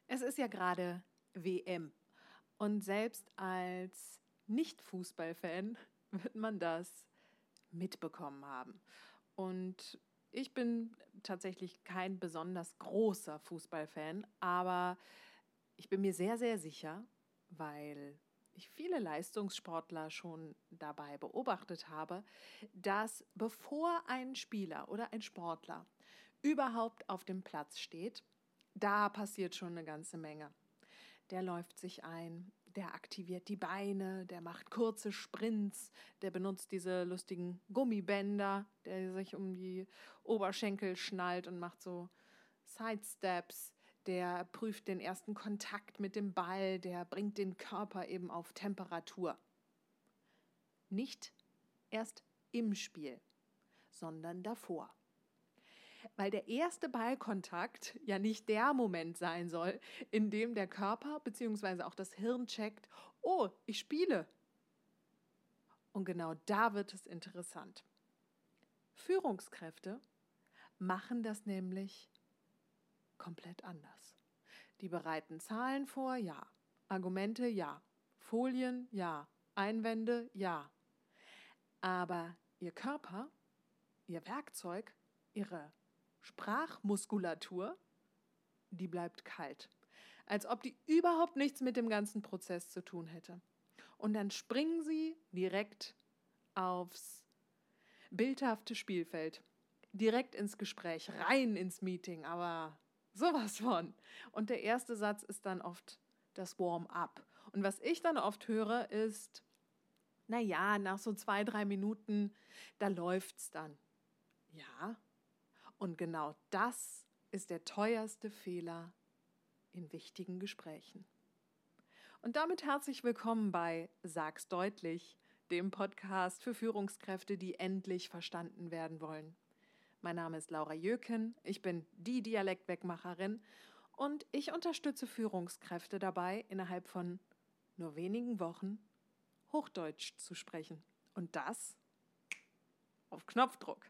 Es ist ja gerade WM und selbst als Nicht-Fußballfan wird man das mitbekommen haben. Und ich bin tatsächlich kein besonders großer Fußballfan, aber ich bin mir sehr, sehr sicher, weil ich viele Leistungssportler schon dabei beobachtet habe, dass bevor ein Spieler oder ein Sportler überhaupt auf dem Platz steht, da passiert schon eine ganze Menge. Der läuft sich ein, der aktiviert die Beine, der macht kurze Sprints, der benutzt diese lustigen Gummibänder, der sich um die Oberschenkel schnallt und macht so Sidesteps, der prüft den ersten Kontakt mit dem Ball, der bringt den Körper eben auf Temperatur. Nicht erst im Spiel, sondern davor. Weil der erste Ballkontakt ja nicht der Moment sein soll, in dem der Körper bzw. auch das Hirn checkt, oh, ich spiele. Und genau da wird es interessant. Führungskräfte machen das nämlich komplett anders. Die bereiten Zahlen vor, ja. Argumente, ja. Folien, ja. Einwände, ja. Aber ihr Körper, ihr Werkzeug, ihre Sprachmuskulatur, die bleibt kalt. Als ob die überhaupt nichts mit dem ganzen Prozess zu tun hätte. Und dann springen sie direkt aufs bildhafte Spielfeld. Direkt ins Gespräch, rein ins Meeting, aber sowas von. Und der erste Satz ist dann oft das Warm-up. Und was ich dann oft höre, ist, naja, nach so 2-3 Minuten, da läuft's dann. Ja, und genau das ist der teuerste Fehler in wichtigen Gesprächen. Und damit herzlich willkommen bei Sag's deutlich, dem Podcast für Führungskräfte, die endlich verstanden werden wollen. Mein Name ist Laura Jöken, ich bin die Dialektwegmacherin und ich unterstütze Führungskräfte dabei, innerhalb von nur wenigen Wochen Hochdeutsch zu sprechen. Und das auf Knopfdruck.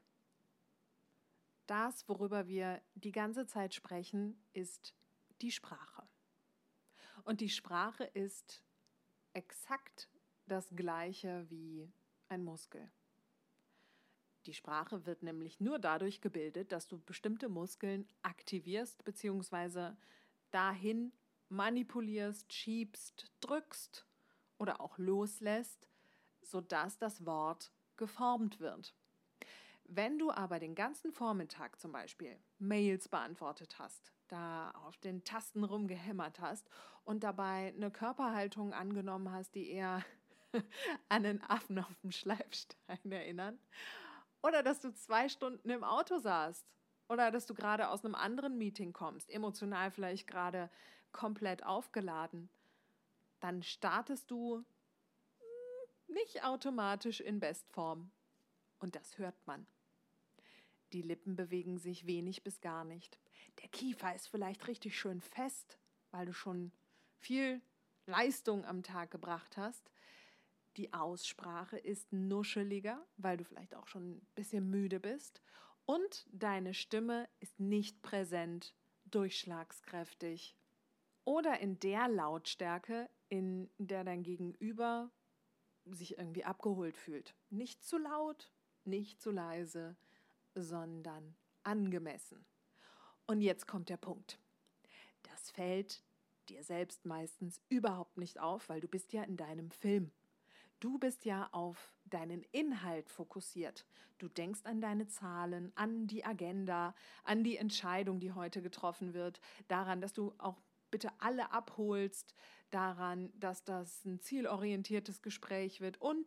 Das, worüber wir die ganze Zeit sprechen, ist die Sprache. Und die Sprache ist exakt das Gleiche wie ein Muskel. Die Sprache wird nämlich nur dadurch gebildet, dass du bestimmte Muskeln aktivierst bzw. dahin manipulierst, schiebst, drückst oder auch loslässt, sodass das Wort geformt wird. Wenn du aber den ganzen Vormittag zum Beispiel Mails beantwortet hast, da auf den Tasten rumgehämmert hast und dabei eine Körperhaltung angenommen hast, die eher an einen Affen auf dem Schleifstein erinnern, oder dass du 2 Stunden im Auto saßt oder dass du gerade aus einem anderen Meeting kommst, emotional vielleicht gerade komplett aufgeladen, dann startest du nicht automatisch in Bestform. Und das hört man. Die Lippen bewegen sich wenig bis gar nicht. Der Kiefer ist vielleicht richtig schön fest, weil du schon viel Leistung am Tag gebracht hast. Die Aussprache ist nuscheliger, weil du vielleicht auch schon ein bisschen müde bist. Und deine Stimme ist nicht präsent, durchschlagskräftig oder in der Lautstärke, in der dein Gegenüber sich irgendwie abgeholt fühlt. Nicht zu laut, nicht zu leise, sondern angemessen. Und jetzt kommt der Punkt. Das fällt dir selbst meistens überhaupt nicht auf, weil du bist ja in deinem Film. Du bist ja auf deinen Inhalt fokussiert. Du denkst an deine Zahlen, an die Agenda, an die Entscheidung, die heute getroffen wird, daran, dass du auch bitte alle abholst, daran, dass das ein zielorientiertes Gespräch wird und.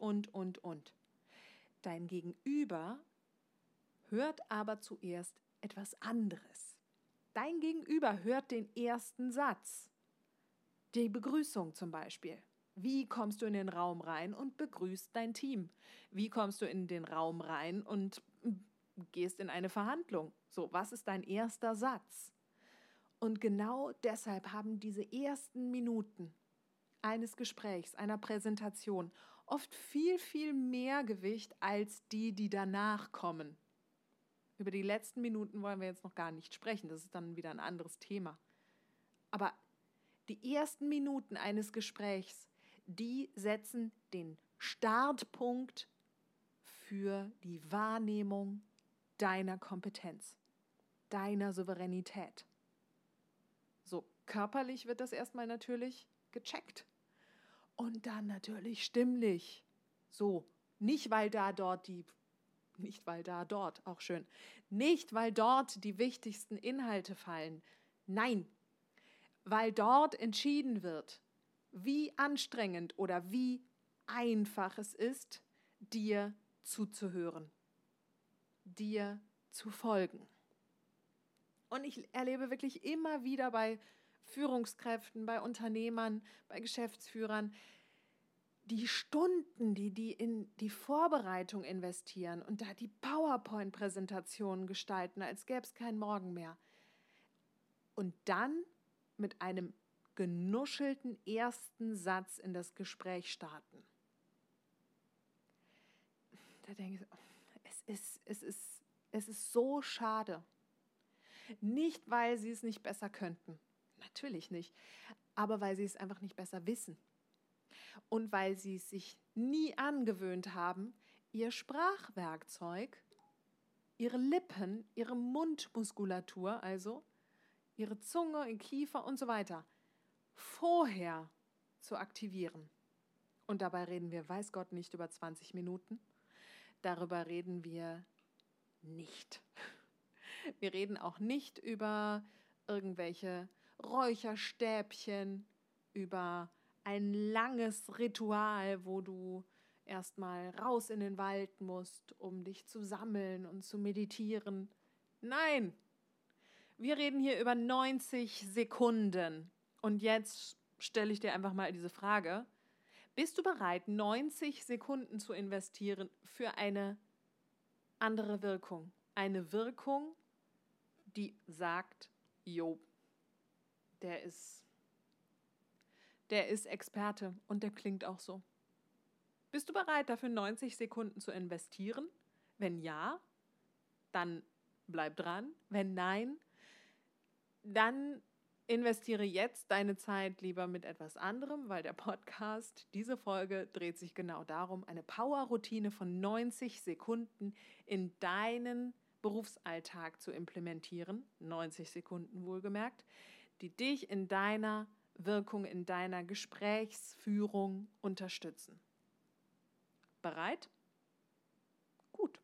Dein Gegenüber hört aber zuerst etwas anderes. Dein Gegenüber hört den ersten Satz. Die Begrüßung zum Beispiel. Wie kommst du in den Raum rein und begrüßt dein Team? Wie kommst du in den Raum rein und gehst in eine Verhandlung? So, was ist dein erster Satz? Und genau deshalb haben diese ersten Minuten eines Gesprächs, einer Präsentation oft viel, viel mehr Gewicht als die danach kommen. Über die letzten Minuten wollen wir jetzt noch gar nicht sprechen, das ist dann wieder ein anderes Thema. Aber die ersten Minuten eines Gesprächs, die setzen den Startpunkt für die Wahrnehmung deiner Kompetenz, deiner Souveränität. So, körperlich wird das erstmal natürlich gecheckt. Und dann natürlich stimmlich. So, nicht weil dort, auch schön. Nicht weil dort die wichtigsten Inhalte fallen. Nein, weil dort entschieden wird, wie anstrengend oder wie einfach es ist, dir zuzuhören, dir zu folgen. Und ich erlebe wirklich immer wieder bei Führungskräften, bei Unternehmern, bei Geschäftsführern, die Stunden, die in die Vorbereitung investieren und da die PowerPoint-Präsentationen gestalten, als gäbe es keinen Morgen mehr. Und dann mit einem genuschelten ersten Satz in das Gespräch starten. Da denke ich, es ist so schade. Nicht, weil sie es nicht besser könnten. Natürlich nicht. Aber weil sie es einfach nicht besser wissen. Und weil sie es sich nie angewöhnt haben, ihr Sprachwerkzeug, ihre Lippen, ihre Mundmuskulatur, also ihre Zunge, ihr Kiefer und so weiter, vorher zu aktivieren. Und dabei reden wir, weiß Gott, nicht über 20 Minuten. Darüber reden wir nicht. Wir reden auch nicht über irgendwelche Räucherstäbchen, über ein langes Ritual, wo du erstmal raus in den Wald musst, um dich zu sammeln und zu meditieren. Nein, wir reden hier über 90 Sekunden. Und jetzt stelle ich dir einfach mal diese Frage. Bist du bereit, 90 Sekunden zu investieren für eine andere Wirkung? Eine Wirkung, die sagt, jo, der ist Experte und der klingt auch so. Bist du bereit, dafür 90 Sekunden zu investieren? Wenn ja, dann bleib dran. Wenn nein, dann investiere jetzt deine Zeit lieber mit etwas anderem, weil der Podcast, diese Folge dreht sich genau darum, eine Power-Routine von 90 Sekunden in deinen Berufsalltag zu implementieren, 90 Sekunden wohlgemerkt, die dich in deiner Wirkung, in deiner Gesprächsführung unterstützen. Bereit? Gut.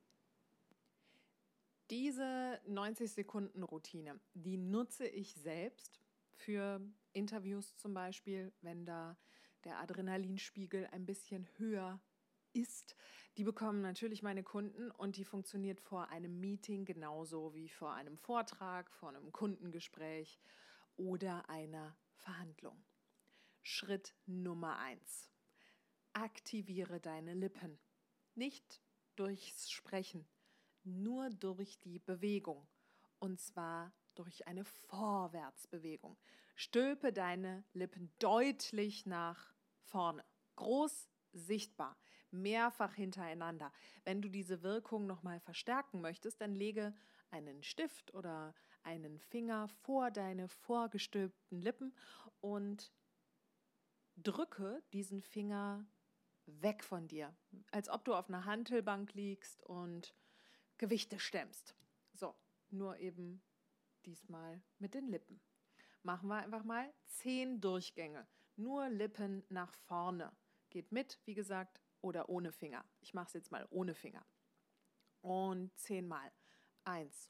Diese 90-Sekunden-Routine, die nutze ich selbst für Interviews zum Beispiel, wenn da der Adrenalinspiegel ein bisschen höher ist. Die bekommen natürlich meine Kunden und die funktioniert vor einem Meeting genauso wie vor einem Vortrag, vor einem Kundengespräch oder einer Verhandlung. Schritt Nummer 1. Aktiviere deine Lippen. Nicht durchs Sprechen, nur durch die Bewegung. Und zwar durch eine Vorwärtsbewegung. Stülpe deine Lippen deutlich nach vorne. Groß sichtbar, mehrfach hintereinander. Wenn du diese Wirkung nochmal verstärken möchtest, dann lege einen Stift oder einen Finger vor deine vorgestülpten Lippen und drücke diesen Finger weg von dir, als ob du auf einer Hantelbank liegst und Gewichte stemmst. So, nur eben diesmal mit den Lippen. Machen wir einfach mal 10 Durchgänge. Nur Lippen nach vorne. Geht mit, wie gesagt, oder ohne Finger. Ich mache es jetzt mal ohne Finger. Und 10 Mal. 1,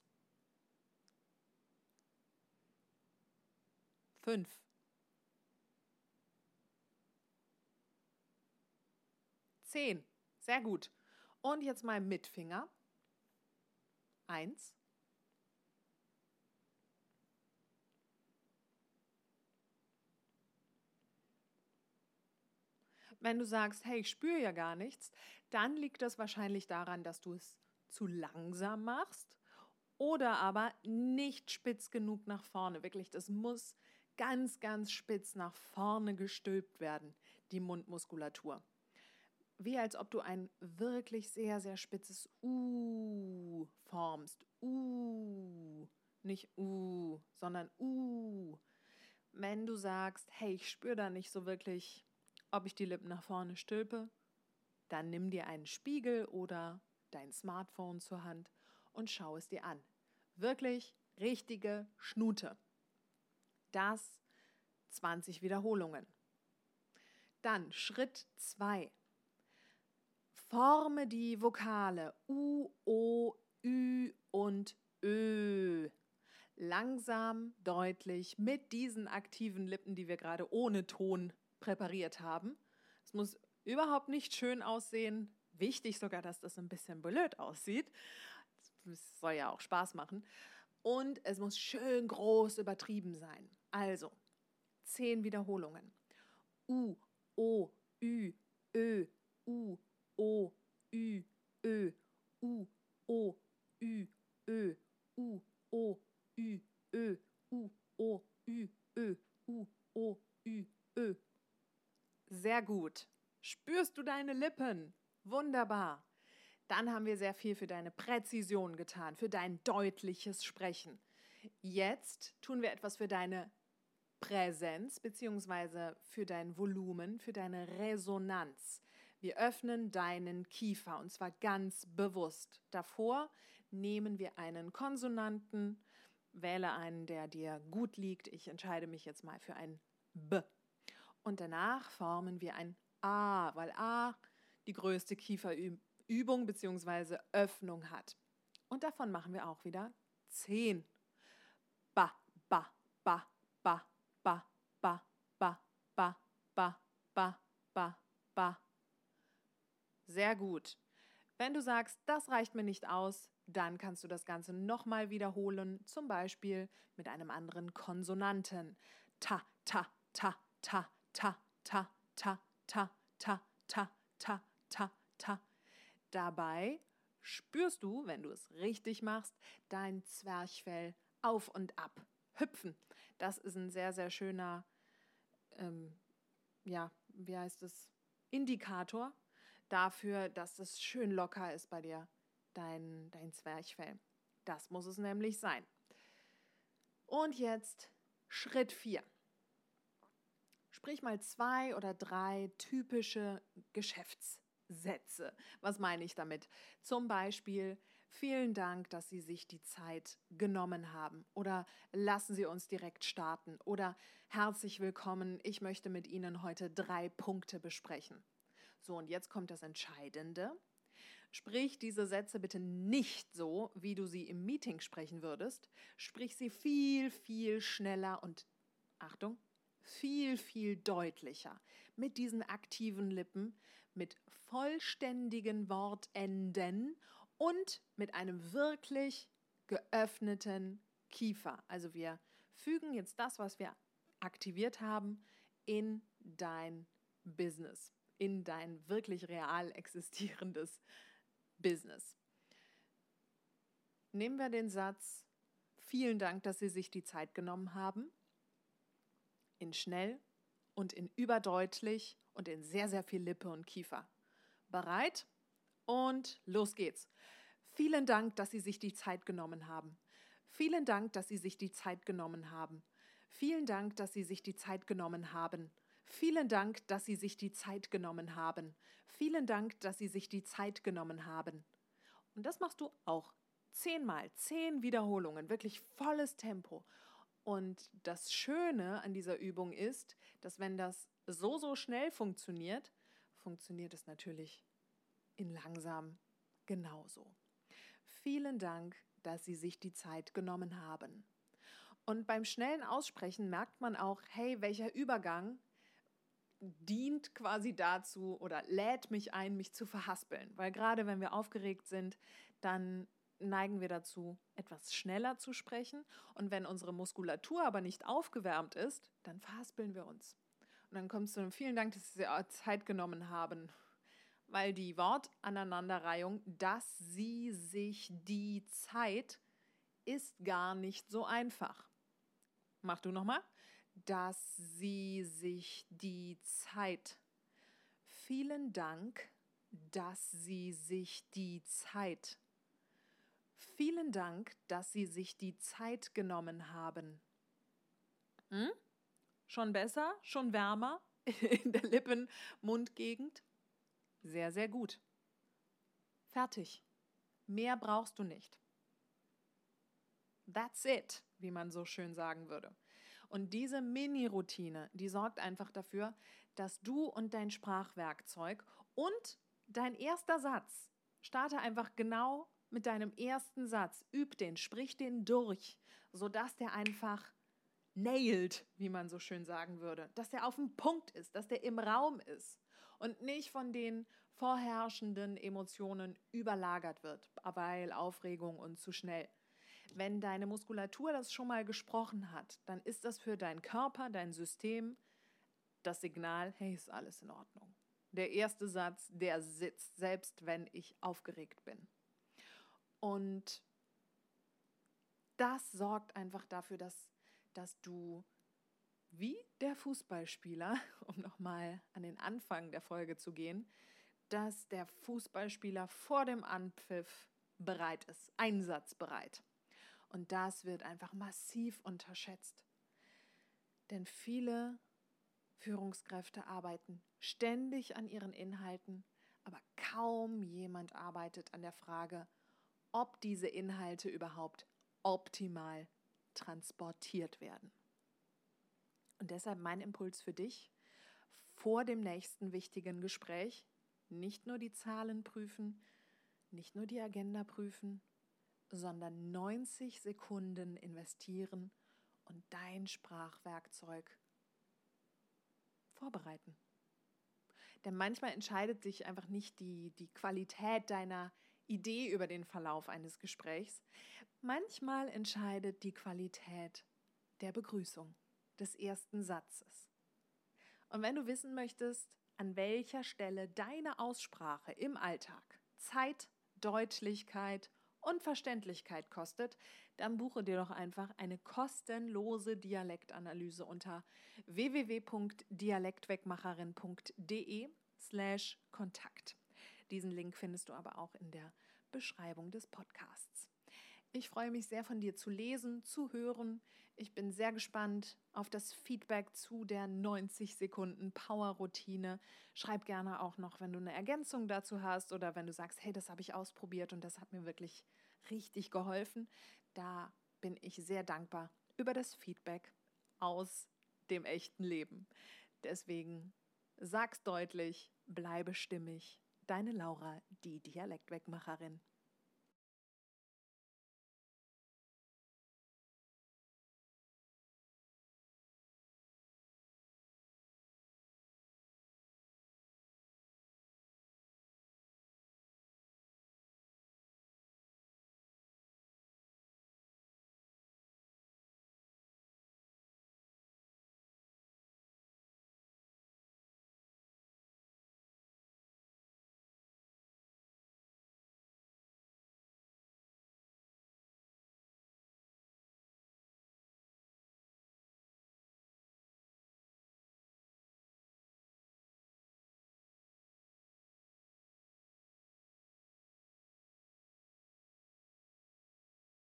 5, 10. Sehr gut. Und jetzt mal mit Finger. 1, wenn du sagst, hey, ich spüre ja gar nichts, dann liegt das wahrscheinlich daran, dass du es zu langsam machst oder aber nicht spitz genug nach vorne. Wirklich, das muss ganz, ganz spitz nach vorne gestülpt werden, die Mundmuskulatur. Wie als ob du ein wirklich sehr, sehr spitzes formst. Nicht sondern Wenn du sagst, hey, ich spüre da nicht so wirklich, ob ich die Lippen nach vorne stülpe, dann nimm dir einen Spiegel oder dein Smartphone zur Hand und schau es dir an. Wirklich richtige Schnute. Das 20 Wiederholungen. Dann Schritt 2. Forme die Vokale U, O, Ü und Ö. Langsam, deutlich, mit diesen aktiven Lippen, die wir gerade ohne Ton präpariert haben. Es muss überhaupt nicht schön aussehen. Wichtig sogar, dass das ein bisschen blöd aussieht. Es soll ja auch Spaß machen. Und es muss schön groß übertrieben sein. Also 10 Wiederholungen. U, O, Ü, Ö, U, O, Ü, Ö, U, O, Ü, Ö, U, O, Ü, Ö, U, O, Ü, Ö, U, O, Ü, Ö. Sehr gut. Spürst du deine Lippen? Wunderbar. Dann haben wir sehr viel für deine Präzision getan, für dein deutliches Sprechen. Jetzt tun wir etwas für deine Präsenz bzw. für dein Volumen, für deine Resonanz. Wir öffnen deinen Kiefer und zwar ganz bewusst. Davor nehmen wir einen Konsonanten, wähle einen, der dir gut liegt. Ich entscheide mich jetzt mal für ein B. Und danach formen wir ein A, weil A die größte Kieferübung bzw. Öffnung hat. Und davon machen wir auch wieder 10. Ba, ba, ba, ba, ba, ba, ba, ba, ba, ba, ba, ba. Sehr gut. Wenn du sagst, das reicht mir nicht aus, dann kannst du das Ganze nochmal wiederholen, zum Beispiel mit einem anderen Konsonanten. Ta, ta, ta, ta, ta, ta, ta, ta, ta, ta, ta, ta, ta. Dabei spürst du, wenn du es richtig machst, dein Zwerchfell auf und ab hüpfen. Das ist ein sehr, sehr schöner, Indikator dafür, dass es schön locker ist bei dir, dein Zwerchfell. Das muss es nämlich sein. Und jetzt Schritt 4. Sprich mal 2 oder 3 typische Geschäftssätze. Was meine ich damit? Zum Beispiel, vielen Dank, dass Sie sich die Zeit genommen haben. Oder lassen Sie uns direkt starten. Oder herzlich willkommen, ich möchte mit Ihnen heute 3 Punkte besprechen. So, und jetzt kommt das Entscheidende. Sprich diese Sätze bitte nicht so, wie du sie im Meeting sprechen würdest. Sprich sie viel, viel schneller und, Achtung, viel, viel deutlicher. Mit diesen aktiven Lippen, mit vollständigen Wortenden und mit einem wirklich geöffneten Kiefer. Also wir fügen jetzt das, was wir aktiviert haben, in dein Business, in dein wirklich real existierendes Business. Nehmen wir den Satz, vielen Dank, dass Sie sich die Zeit genommen haben, in schnell und in überdeutlich und in sehr, sehr viel Lippe und Kiefer. Bereit? Und los geht's. Vielen Dank, dass Sie sich die Zeit genommen haben. Vielen Dank, dass Sie sich die Zeit genommen haben. Vielen Dank, dass Sie sich die Zeit genommen haben. Vielen Dank, dass Sie sich die Zeit genommen haben. Vielen Dank, dass Sie sich die Zeit genommen haben. Und das machst du auch 10 Mal, 10 Wiederholungen, wirklich volles Tempo. Und das Schöne an dieser Übung ist, dass wenn das so schnell funktioniert, funktioniert es natürlich in langsam genauso. Vielen Dank, dass Sie sich die Zeit genommen haben. Und beim schnellen Aussprechen merkt man auch, hey, welcher Übergang dient quasi dazu oder lädt mich ein, mich zu verhaspeln. Weil gerade wenn wir aufgeregt sind, dann neigen wir dazu, etwas schneller zu sprechen. Und wenn unsere Muskulatur aber nicht aufgewärmt ist, dann verhaspeln wir uns. Und dann kommst du, vielen Dank, dass Sie Zeit genommen haben. Weil die Wortaneinanderreihung, dass Sie sich die Zeit, ist gar nicht so einfach. Mach du nochmal. Dass Sie sich die Zeit. Vielen Dank, dass Sie sich die Zeit. Vielen Dank, dass Sie sich die Zeit genommen haben. Schon besser? Schon wärmer in der Lippen-Mundgegend? Sehr, sehr gut. Fertig. Mehr brauchst du nicht. That's it, wie man so schön sagen würde. Und diese Mini-Routine, die sorgt einfach dafür, dass du und dein Sprachwerkzeug und dein erster Satz, starte einfach genau mit deinem ersten Satz, üb den, sprich den durch, sodass der einfach nailed, wie man so schön sagen würde, dass der auf dem Punkt ist, dass der im Raum ist und nicht von den vorherrschenden Emotionen überlagert wird, weil Aufregung und zu schnell. Wenn deine Muskulatur das schon mal gesprochen hat, dann ist das für deinen Körper, dein System das Signal, hey, ist alles in Ordnung. Der erste Satz, der sitzt, selbst wenn ich aufgeregt bin. Und das sorgt einfach dafür, dass du wie der Fußballspieler, um nochmal an den Anfang der Folge zu gehen, dass der Fußballspieler vor dem Anpfiff bereit ist, einsatzbereit. Und das wird einfach massiv unterschätzt. Denn viele Führungskräfte arbeiten ständig an ihren Inhalten, aber kaum jemand arbeitet an der Frage, ob diese Inhalte überhaupt optimal transportiert werden. Und deshalb mein Impuls für dich, vor dem nächsten wichtigen Gespräch nicht nur die Zahlen prüfen, nicht nur die Agenda prüfen, sondern 90 Sekunden investieren und dein Sprachwerkzeug vorbereiten. Denn manchmal entscheidet sich einfach nicht die Qualität deiner Idee über den Verlauf eines Gesprächs. Manchmal entscheidet die Qualität der Begrüßung, des ersten Satzes. Und wenn du wissen möchtest, an welcher Stelle deine Aussprache im Alltag Zeit, Deutlichkeit und Verständlichkeit kostet, dann buche dir doch einfach eine kostenlose Dialektanalyse unter www.dialektwegmacherin.de/Kontakt. Diesen Link findest du aber auch in der Beschreibung des Podcasts. Ich freue mich sehr, von dir zu lesen, zu hören. Ich bin sehr gespannt auf das Feedback zu der 90 Sekunden Power-Routine. Schreib gerne auch noch, wenn du eine Ergänzung dazu hast oder wenn du sagst, hey, das habe ich ausprobiert und das hat mir wirklich richtig geholfen. Da bin ich sehr dankbar über das Feedback aus dem echten Leben. Deswegen sag's deutlich, bleibe stimmig. Deine Laura, die Dialektwegmacherin.